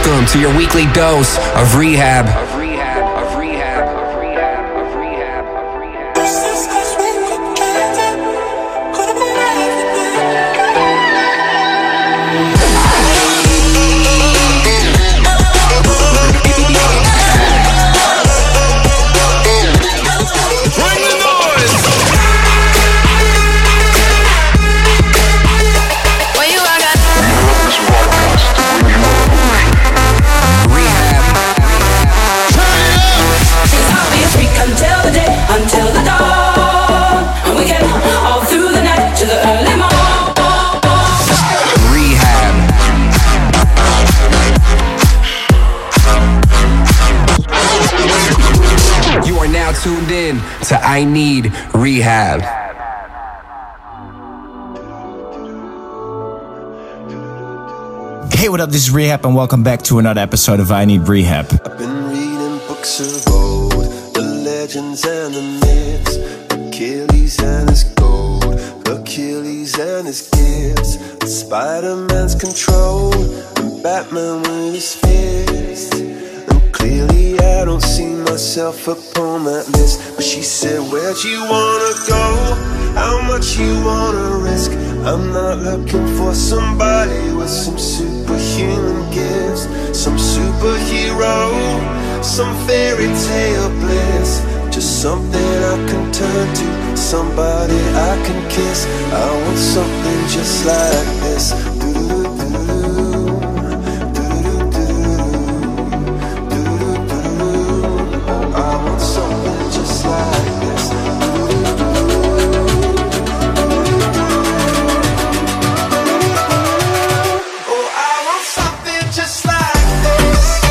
Welcome to your weekly dose of rehab. Tuned in to I Need Rehab. Hey, what up? This is Rehab, and welcome back to another episode of I Need Rehab. I've been reading books of old, the legends and the myths, Achilles and his gold, Achilles and his gifts, Spider-Man's control, and Batman with his fist. And clearly I don't see myself upon that list. But she said, where'd you wanna go? How much you wanna risk? I'm not looking for somebody with some superhuman gifts, some superhero, some fairy tale bliss. Just something I can turn to, somebody I can kiss. I want something just like this. I want something just like this. Oh, I want something just like this.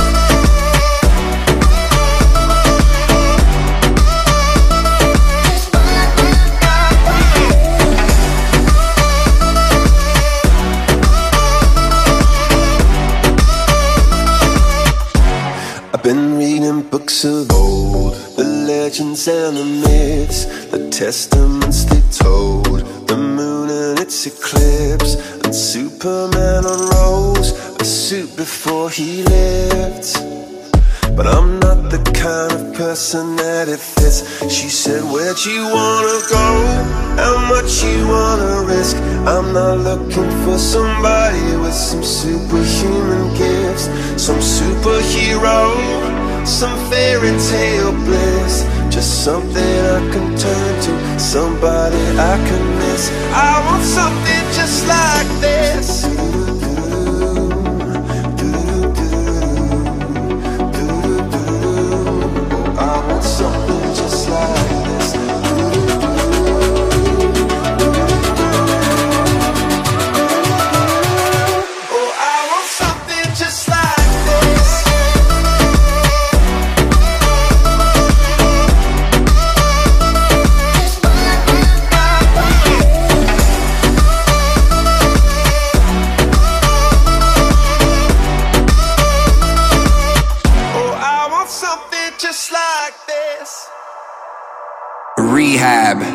I've been reading books of old, the legends and the myths, the testaments they told, the moon and its eclipse, and Superman unrolls a suit before he lived. But I'm not the kind of person that it fits. She said, where'd you wanna go? How much you wanna risk? I'm not looking for somebody with some superhuman gifts, some superhero, some fairy tale bliss. Just something I can turn to, somebody I can miss. I want something just like this. I want something just like this. Oh, I want something just like this. Oh, I want something just like this. Rehab.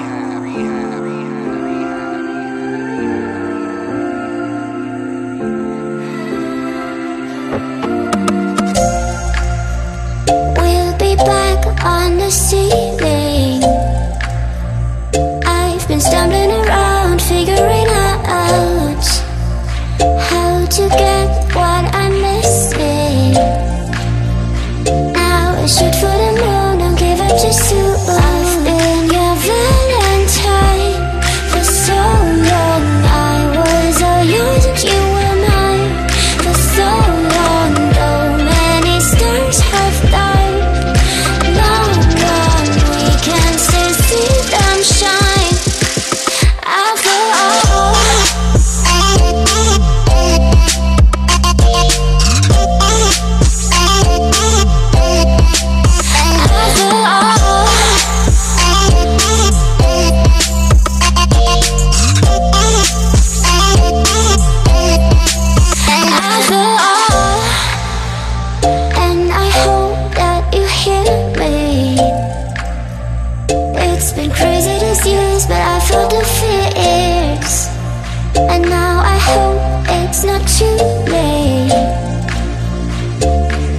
We'll be back on the ceiling. I've been stumbling around, figuring out how to get what I'm missing. Now I shoot for the moon, don't give up too soon. I've been your Valentine for so long. I was all yours and you were mine for so long. Though many stars have died, long gone, we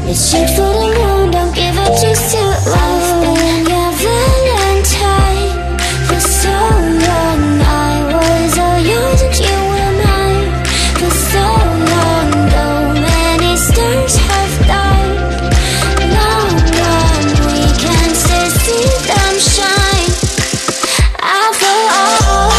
Let's shoot for the moon, don't give up too soon. I've been your Valentine for so long. I was all yours and you were mine for so long. Though many stars have died, long gone, we can still see them shine. I feel all.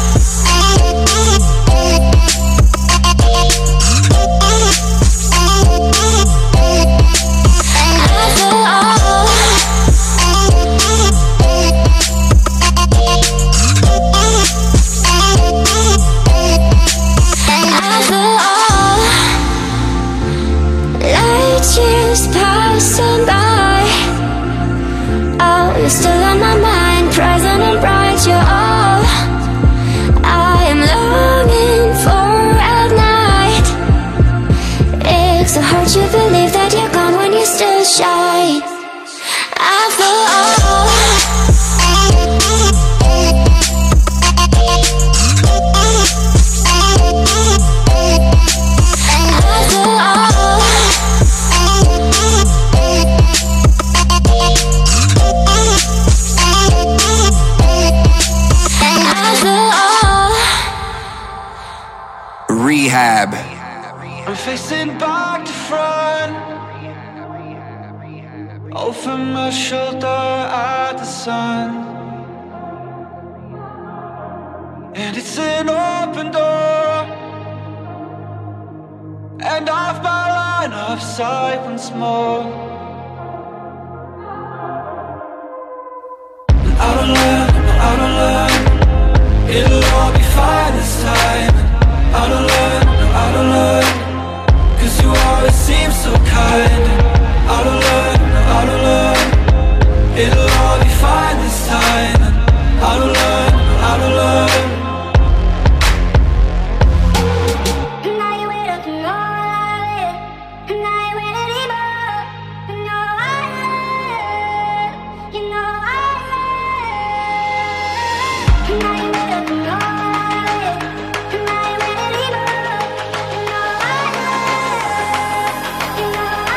Years passing by, oh, you're still on my mind, present and bright, you're all I am longing for at night. It's so hard to believe that you're gone when you still shine. I feel all. Rehab. I'm facing back to front, over my shoulder at the sun, and it's an open door, and off my line of sight once more. I don't learn, it'll all be fine this time. I don't learn, cause you always seem so kind. I don't learn, it'll all be fine this time. I don't learn. Now you wait up and all I live. Now you wait anymore. You know I live. You know I live. Now you wait up and all I live. Now you wait anymore. You know I live. You know I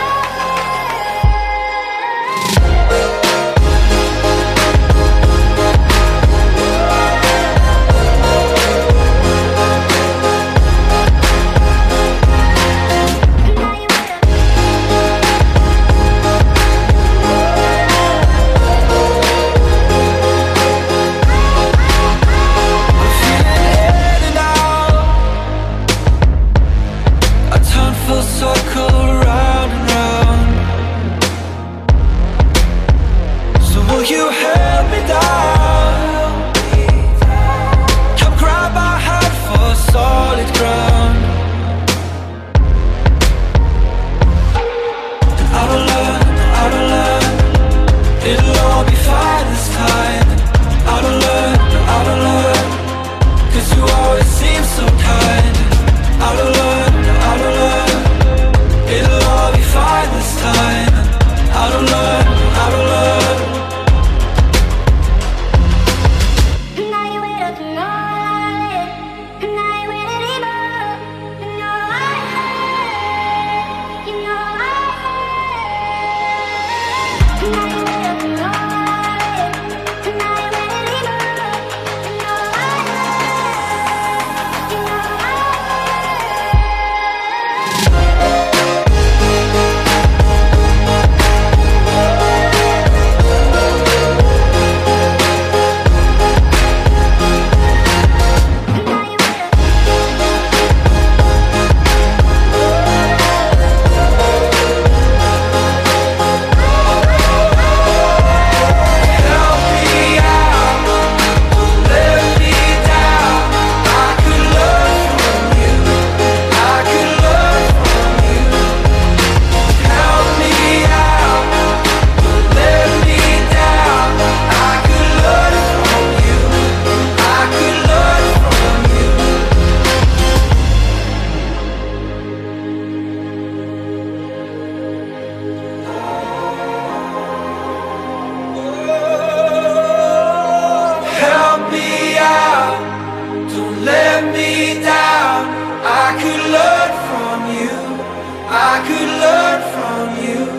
I could learn from you.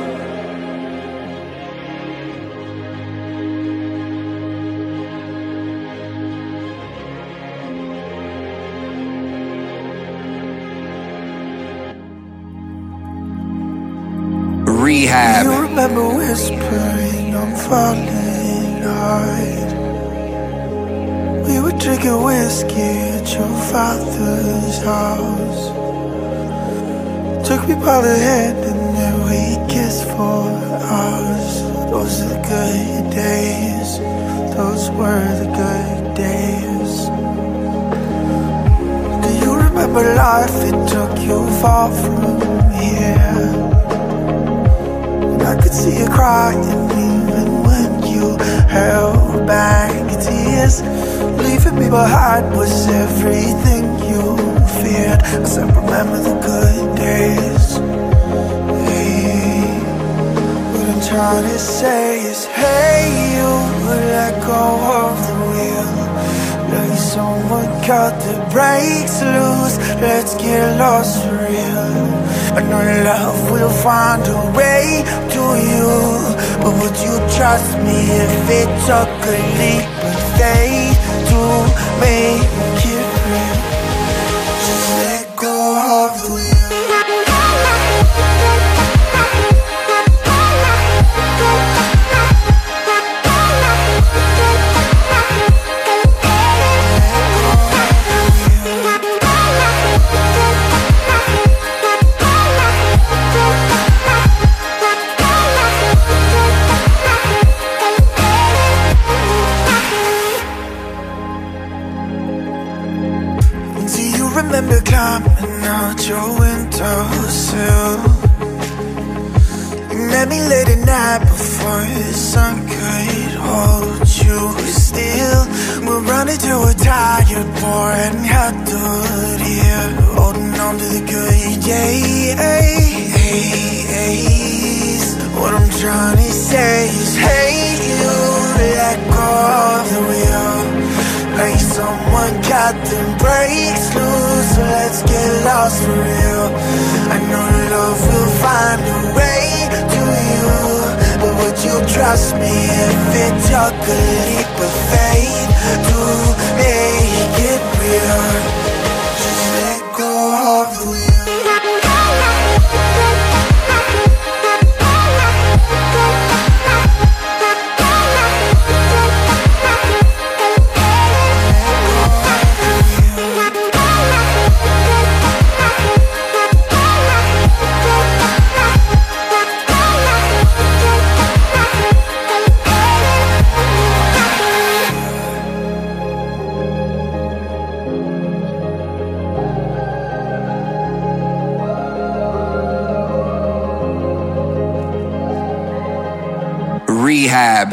Rehab. You remember whispering I'm falling hard. We were drinking whiskey at your father's house. Took me by the hand and then we kissed for hours. Those are the good days. Those were the good days. Do you remember life? It took you far from here. And I could see you crying even when you held back tears. Leaving me behind was everything you feared. I said remember the good days. Hey, what I'm trying to say is hey, you let go of the wheel. Like someone cut the brakes loose. Let's get lost for real. I know love will find a way to you. But would you trust me if it took a leap of faith to make it real? Just let go of the wheel. Remember climbing out your windowsill. You met me late at night before the sun could hold you still. We're running to a tired, boring huddled here, holding on to the good days. What I'm trying to say is hey, you let go of the wheel. Like someone got them brakes loose, so let's get lost for real. I know love will find a way to you. But would you trust me if it took a leap of faith to make it real? Just let go of the wheel. Rehab.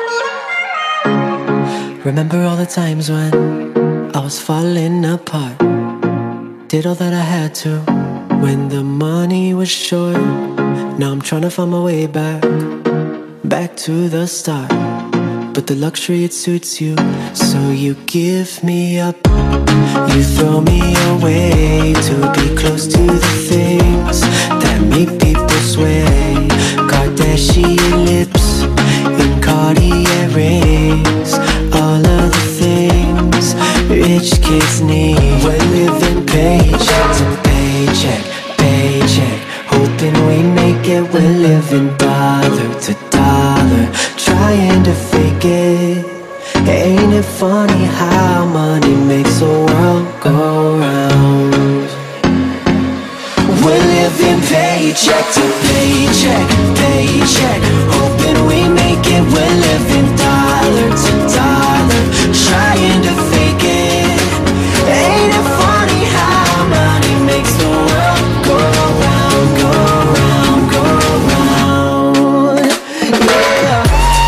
Remember all the times when I was falling apart. Did all that I had to when the money was short. Now I'm trying to find my way back to the start. But the luxury, it suits you, so you give me up. You throw me away to be close to the things that make people sway. Kardashian lips and Cartier rings, all of the things rich kids need. We're living paycheck to paycheck, paycheck, hoping we make it. We're living dollar to dollar, trying to fake it. Ain't it funny how money makes the world go round? We're living paycheck to paycheck, paycheck, hoping we make it. We're living dollar to dollar, trying to fake it. Ain't it funny how money makes the world go round, go round, go round? Yeah.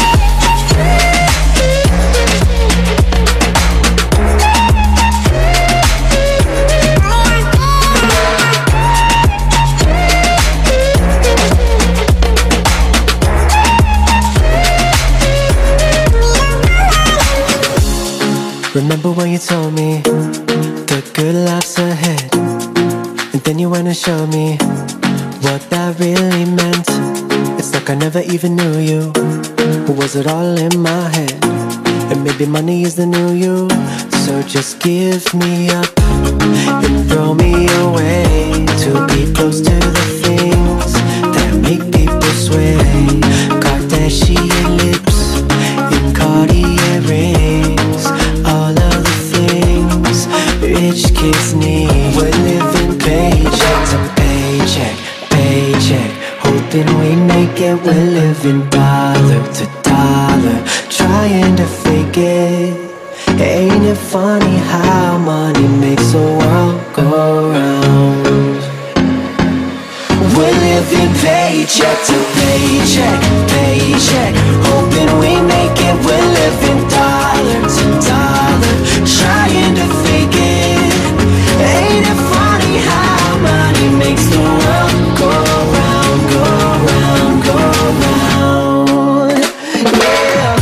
Remember when you told me the good life's ahead, and then you went and showed me what that really meant. It's like I never even knew you. Or was it all in my head? And maybe money is the new you. So just give me up and throw me away to be close to the things that make people way. Kardashian lips and Cartier rings, all of the things rich kids need. We're living paycheck to paycheck, paycheck, hoping we make it. We're living dollar to dollar, trying to fake it. Ain't it funny how money makes the world go round? We're living paycheck to paycheck, paycheck, hoping we make it. We're living dollar to dollar, trying to fake it. Ain't it funny how money makes the world go round, go round, go round? Yeah.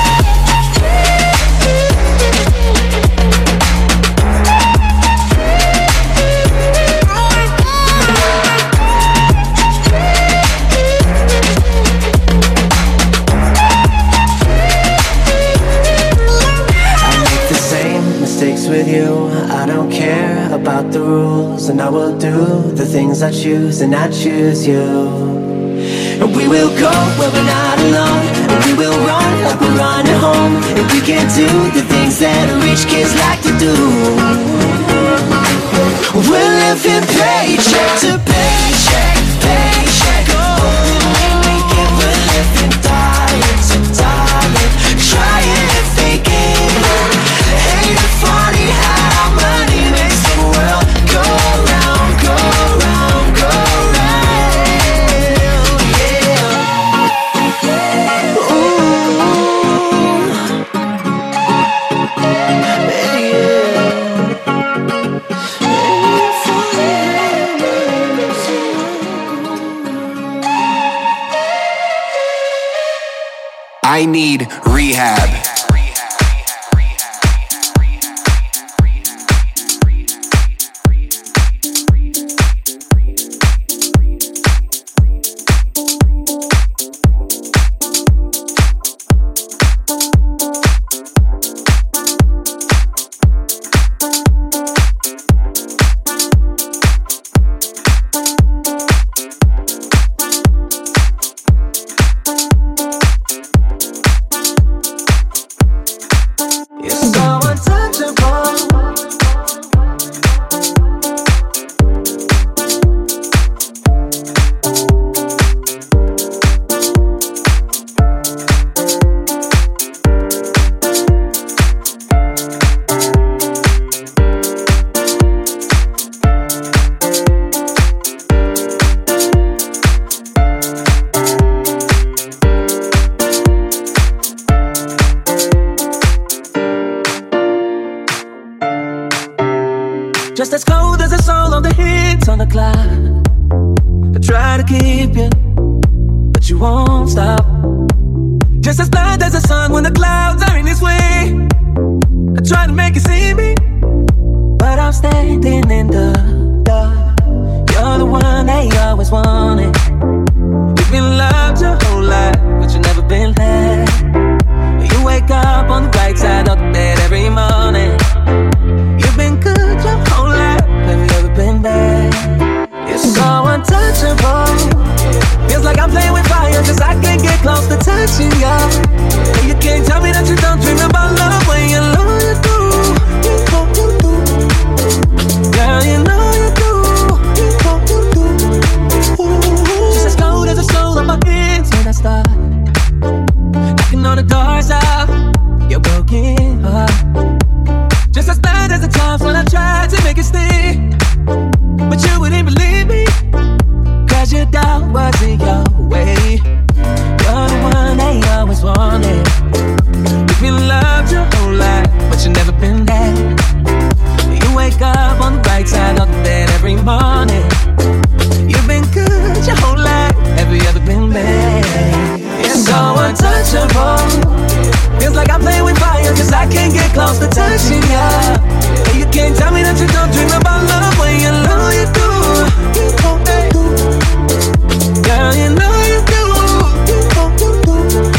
With you, I don't care about the rules, and I will do the things I choose, and I choose you. And we will go where we're not alone, and we will run like we're running home, and we can do the things that rich kids like to do. We're living paycheck to paycheck, paycheck, hoping we make it. We're living dollar to dollar, trying to fake it. Ain't it funny how money makes the world go round, go round, go round? Yeah. Ooh. I need rehab. Just as cold as the soul of the hits on the clock. I try to keep you, but you won't stop. Just as blind as the sun when the clouds are in its way. I try to make you see me, but I'm standing in the dark. You're the one they always wanted. You've been loved your whole life, but you've never been there. You wake up on the right side of the bed every morning. You've been good your whole life, have you ever been bad? You're so untouchable. Feels like I'm playing with fire, cause I can't get close to touching you. And you can't tell me that you don't dream about love when you know you do. You know you do. Girl, you know you do. You know you do. Just as cold as the soul of my hands when I start knocking on the doors out your broken heart. Just as bad as the times when I tried to make it stay, but you wouldn't believe me, cause your doubt wasn't your way. You're the one they always wanted. You've been loved your whole life, but you've never been there. You wake up on the right side of the bed every morning. You've been good your whole life, have you ever been bad? You're so untouchable. Feels like I'm playing with fire, cause I can't get close to touching you. And you can't tell me that you don't dream about love when you know you do. You know you do. Girl, you know you do. You know you do.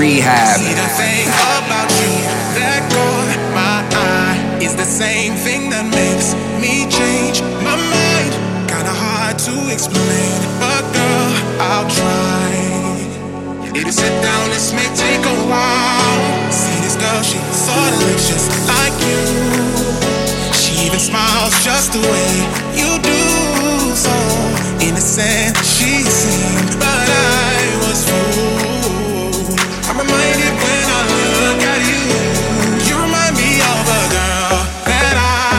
Rehab. See the thing about you that caught my eye is the same thing that makes me change my mind. Kinda hard to explain, but girl, I'll try. If you sit down, this may take a while. See this girl, she sorta looks just like you. She even smiles just the way you do. So innocent she seemed, but I was fooled. I'm reminded when I look at you. You remind me of a girl that I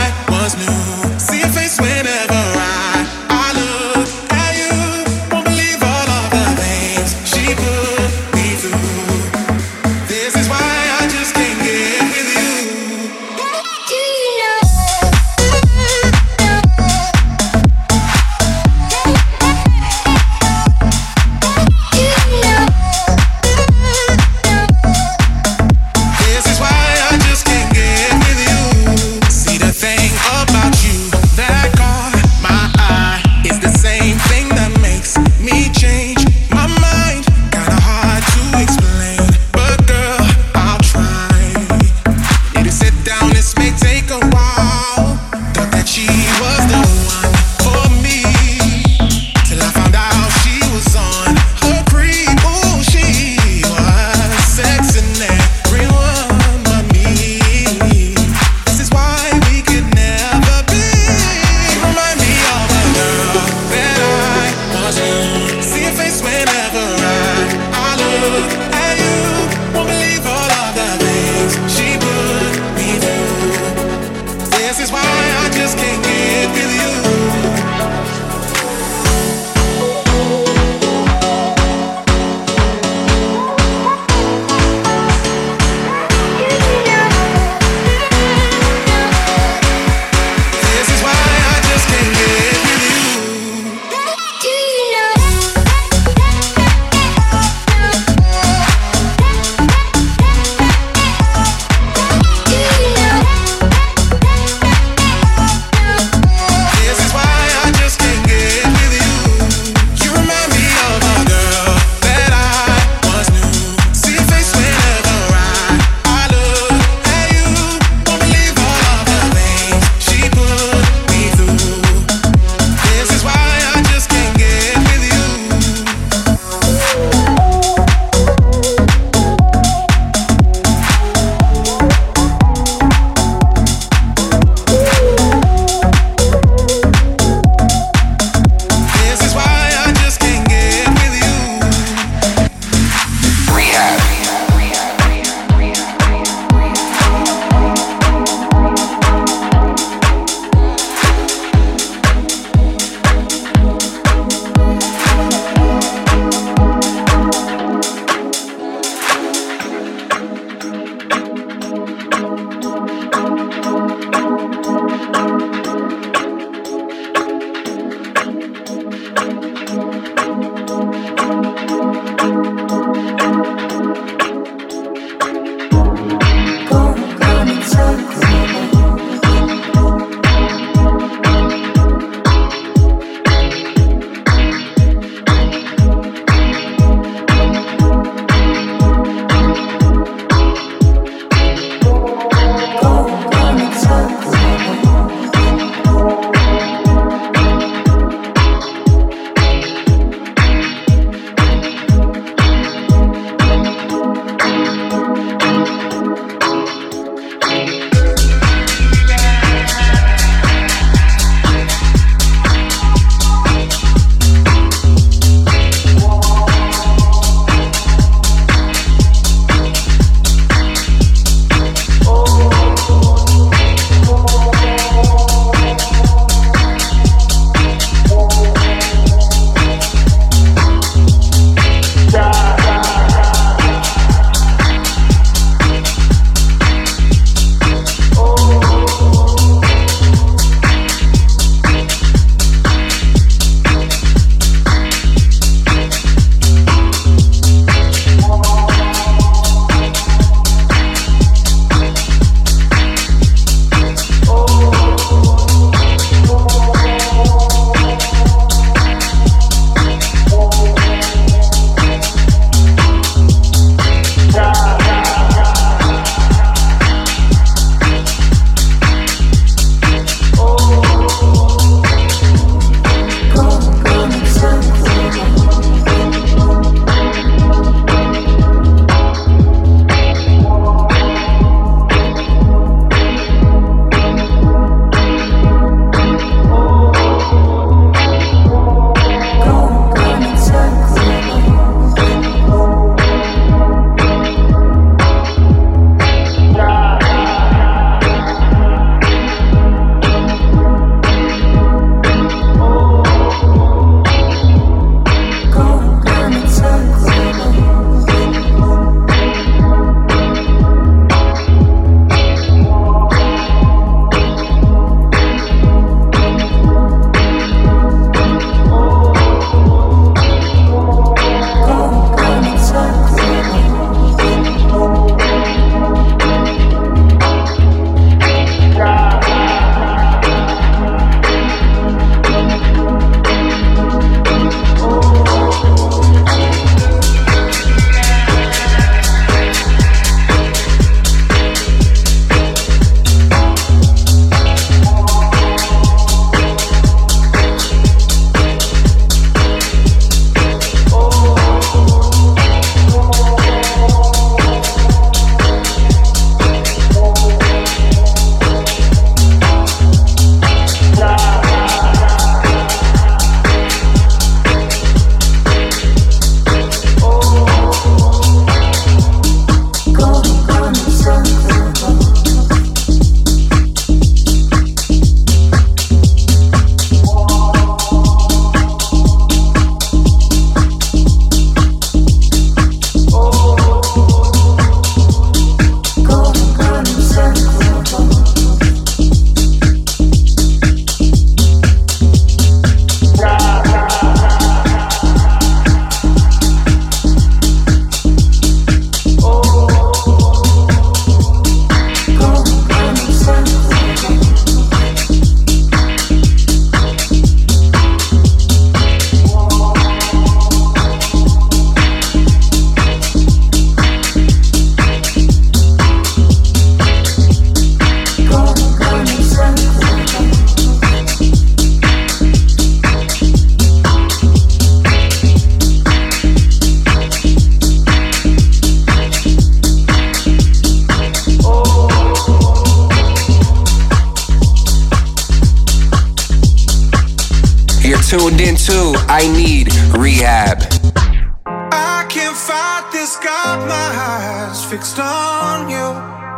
You're tuned into I Need Rehab. I can't fight this, got my eyes fixed on you.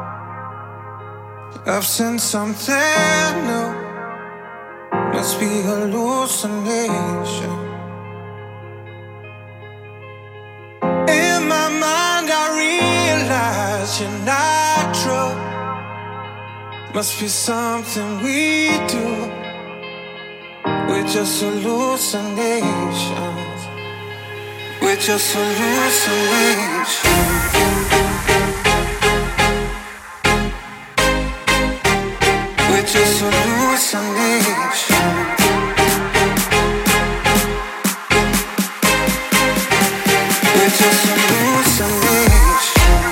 I've seen something new. Must be hallucination. In my mind I realize you're not true. Must be something we do. We're just hallucinations. We're just hallucinations. We're just hallucinations. We're just hallucinations.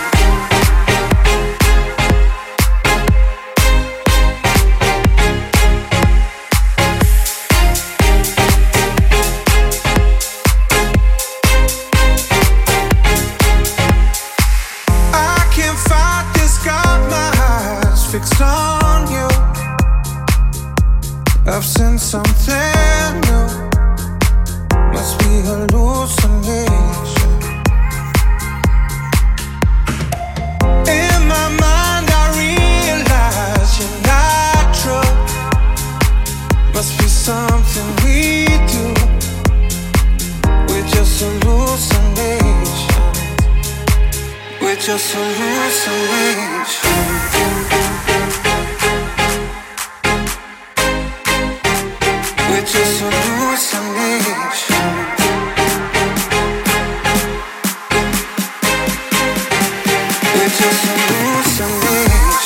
Fixed on you. I've seen something new. Must be hallucination. In my mind I realize you're not true. Must be something we do. We're just hallucinations. We're just hallucinations. We're just hallucinations. We're just hallucinations.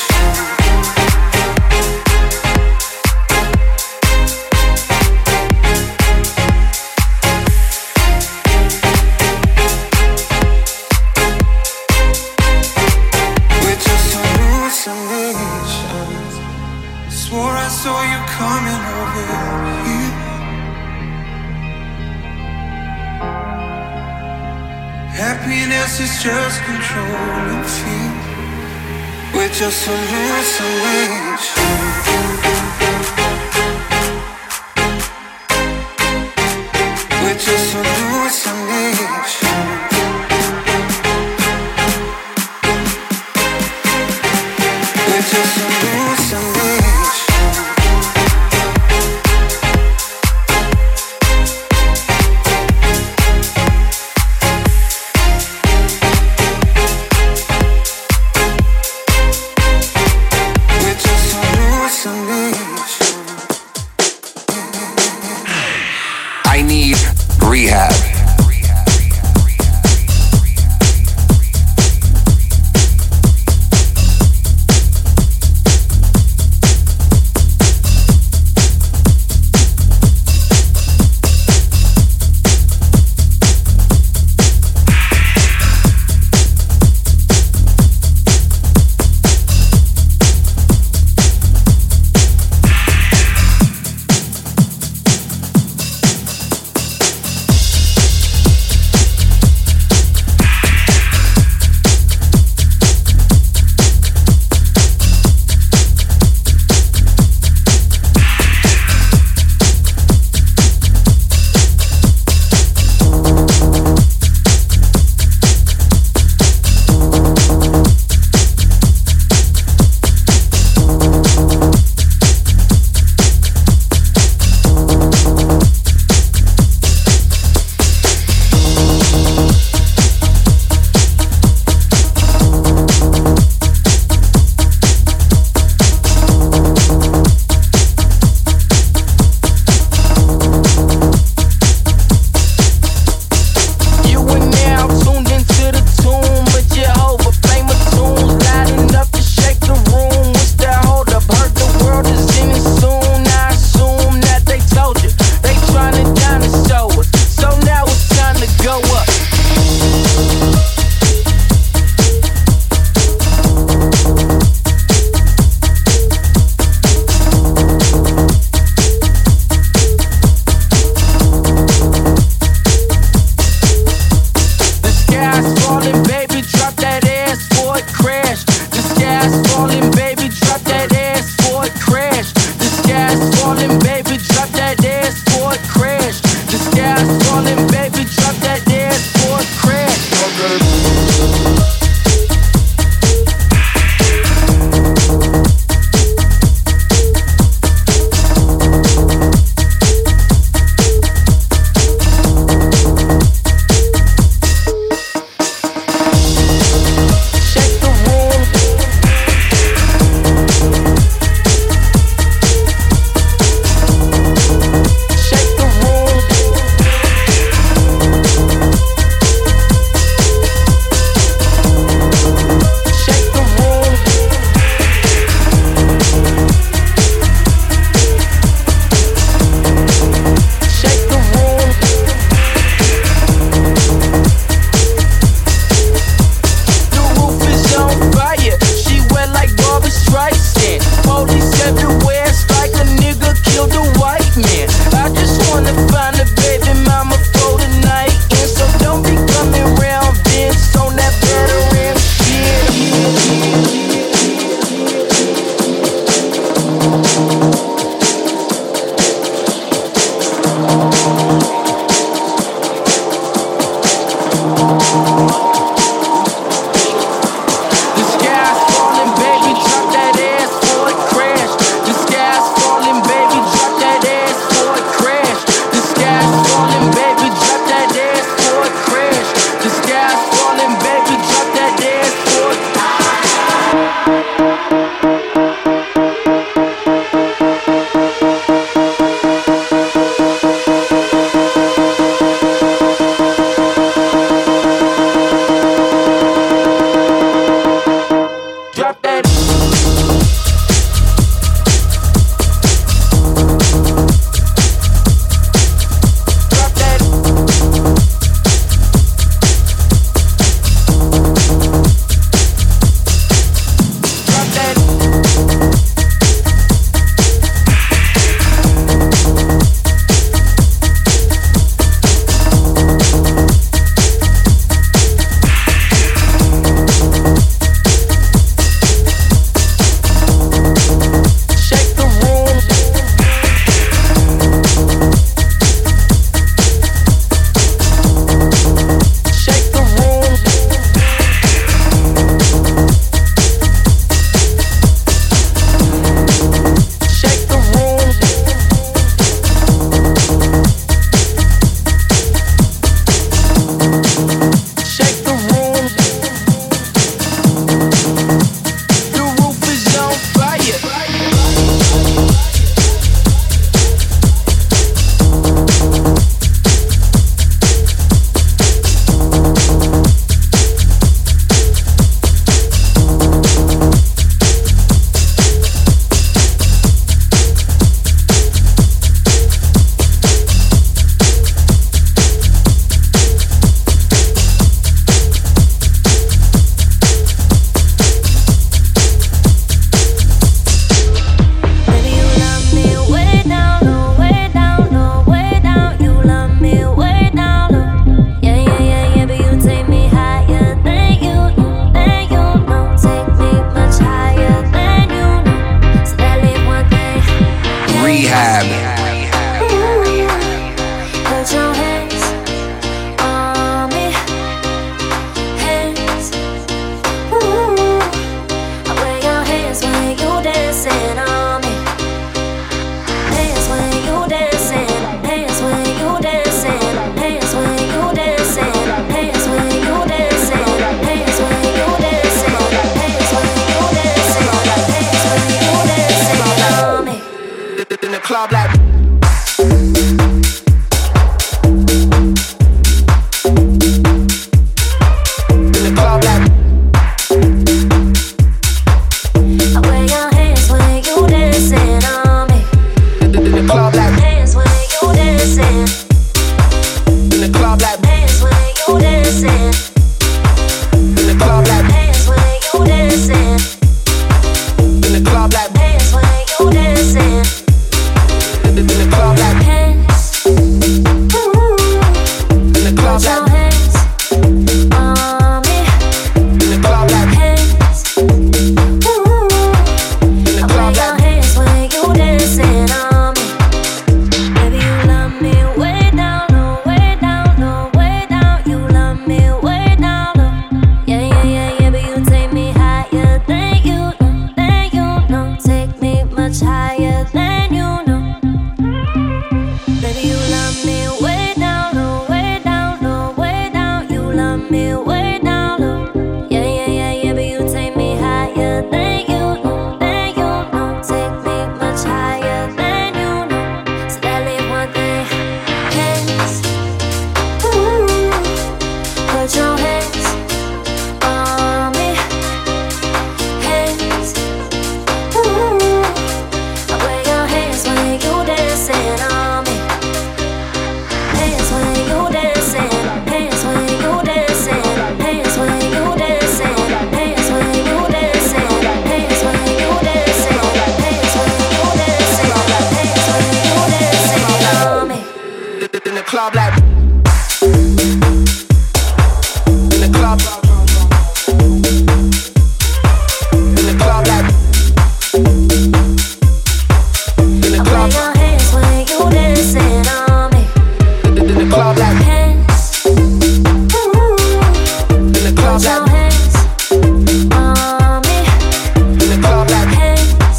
We're just hallucinations. Swore I saw you coming over here. Happiness is just controlling fear. We're just hallucinations. We're just hallucinations. We're just hallucinations. I Need Rehab. Baby, you love me way down low, way down low, way down. You love me way down low. Yeah, yeah, yeah, yeah, but you take me higher than you know, than you know. Take me much higher than you know. So that leave one thing, hands. Ooh, put your hands on me, hands. Ooh, I wear your hands when you dancing on me. Hands when you dancing, hands when you dancing, hands when you dancing, hands when you dancing, hands when you dancing, hands when you dancing, hands when you dancing on me. In the club like in the club in the club like in the club Your hands when you dancing on me. in the club like Hands, in the club put your like hands on me. in the club like Hands,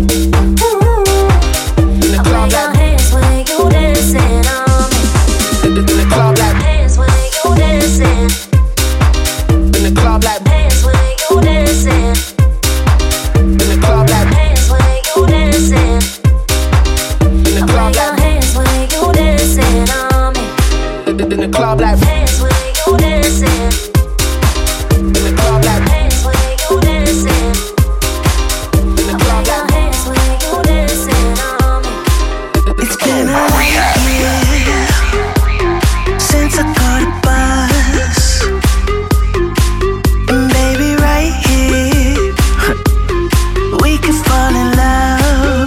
in the club your like hands when you dancing on me. in the club like Hands when you dancing. in the club like Hands when you dancing. in the club like Hands when you dancing. in the club Your like hands when you dancing on me. in the club like Hands when you dancing. in the club like Hands when you dancing. in the club Your like hands when you dancing on me. It's been a year since I caught a buzz, and baby, right here we could fall in love.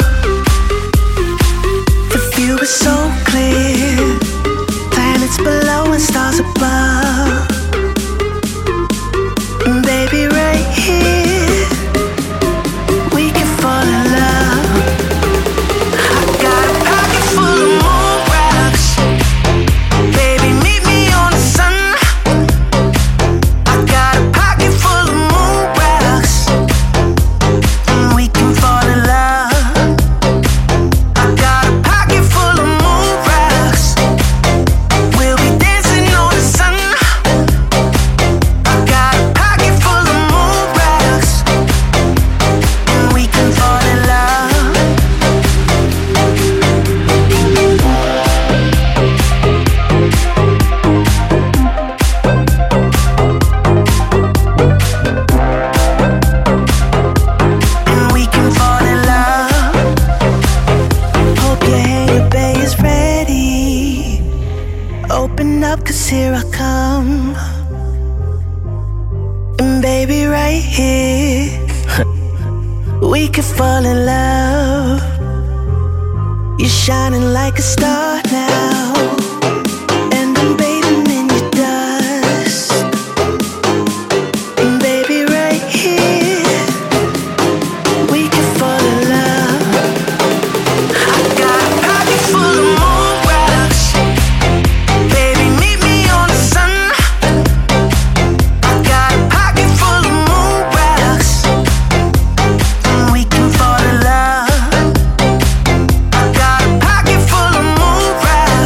The view is so clear, planets below and stars above. And baby, right here we can fall in love. I got a pocket full of moon rocks. Baby, meet me on the sun. I got a pocket full of moon rocks, and we can fall in love. I got a pocket full of moon rocks. We'll be dancing on the sun. I got a pocket full of moon rocks, and we can fall in love. And we can fall in love. Hope your hanger bay is ready. Open up, 'cause here I come. And baby, right here we can fall in love. You're shining like a star now, and I'm bathing in your dust. And baby, right here we can fall in love. I got a pocket full of moon rocks. Baby, meet me on the sun. I got a pocket full of moon rocks, and we can fall in love. I got a pocket full of moon rocks.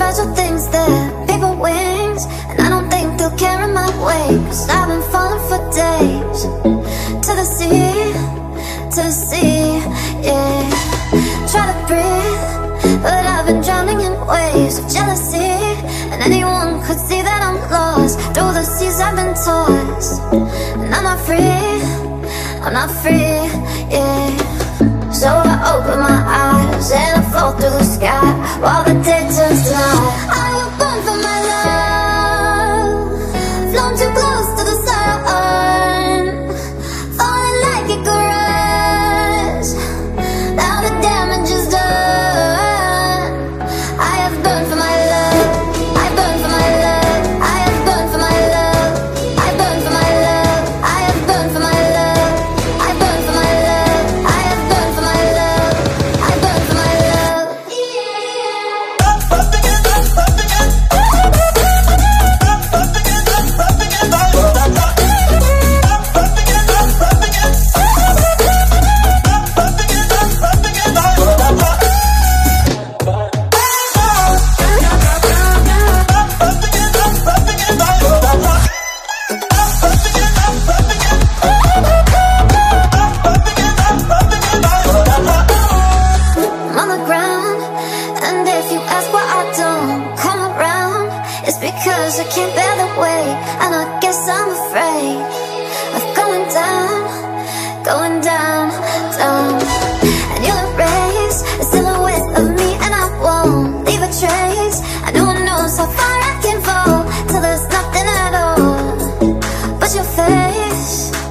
fragile things, they're paper wings, and I don't think they'll carry my weight. 'Cause I've been falling for days. To the sea, yeah. Try to breathe, but I've been drowning in waves of jealousy, and anyone could see that I'm lost. Through the seas I've been tossed, and I'm not free, yeah. So I open my eyes and I fall through the sky while the day turns to night. I am born for my love, flown too close to the sun, falling like a caress. Now the damage is done. I have burned for my love, I burn for my love, I have burned for my love, I burn for my love, I have burned for my love, I burn for my love, I have burned for my love, I burn for my love. I'm on the ground, and if you ask why I don't come around, it's because I can't bear the weight, and I guess I'm afraid of going down, down. And you'll erase a silhouette of me, and I won't leave a trace. And no one knows how far I can fall till there's nothing at all but your face.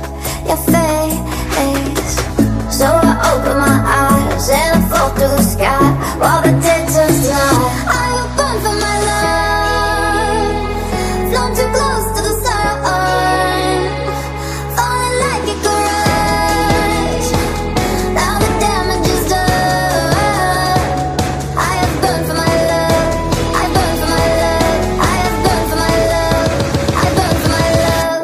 So I open my eyes and I fall through the sky while the day turns to night. I am born for my love, flown too close to the sun, falling like a caress. Now the damage is done. I have burned for my love, I burn for my love, I have burned for my love, I burn for my love.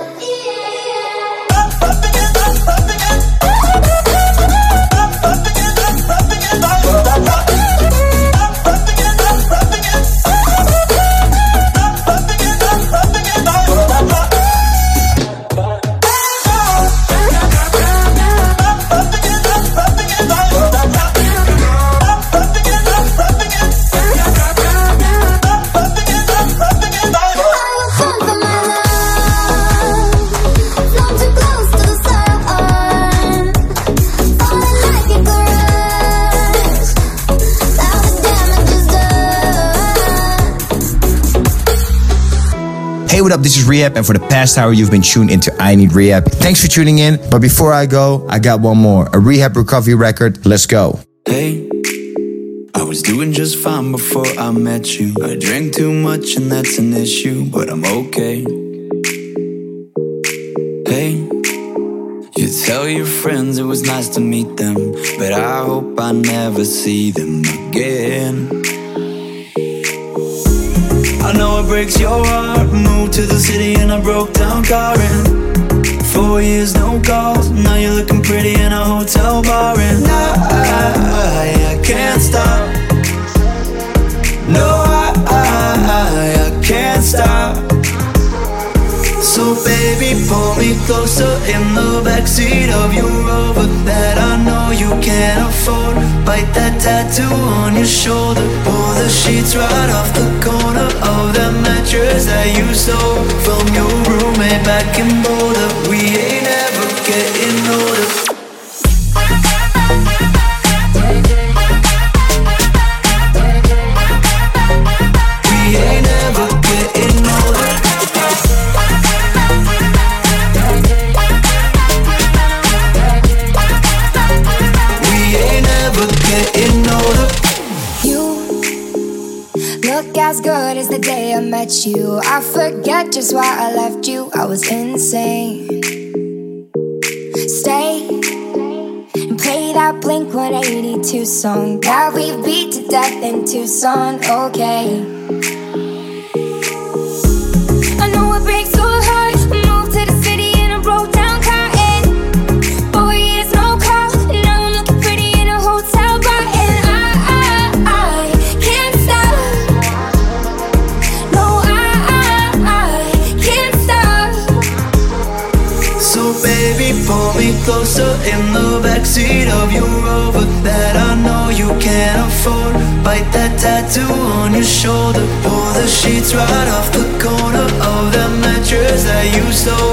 Hey, what up? This is Rehab, and for the past hour, you've been tuned into I Need Rehab. Thanks for tuning in. But before I go, I got one more, a Rehab recovery record. Let's go. Hey, I was doing just fine before I met you. I drank too much and that's an issue, but I'm okay. Hey, you tell your friends it was nice to meet them, but I hope I never see them again. I know it breaks your heart. Moved to the city and I broke down crying. 4 years, no calls. Now you're looking pretty in a hotel bar, and I can't stop. No, I can't stop. So baby, pull me closer in the backseat of your Rover that I know you can't afford. Bite that tattoo on your shoulder. Pull the sheets right off the corner of that mattress that you stole from your roommate back in Boulder. We ain't ever getting older. We ain't ever getting older. Getting older. You look as good as the day I met you. I forget just why I left you. I was insane. Stay and play that Blink-182 song that we beat to death in Tucson. Okay, I know it breaks your heart. Moved to the city and I broke down crying. 4 years, no call. Now I'm looking pretty in a hotel bar, and I can't stop. closer in the backseat of your Rover that I know you can't afford. Bite that tattoo on your shoulder. Pull the sheets right off the corner of that mattress that you stole.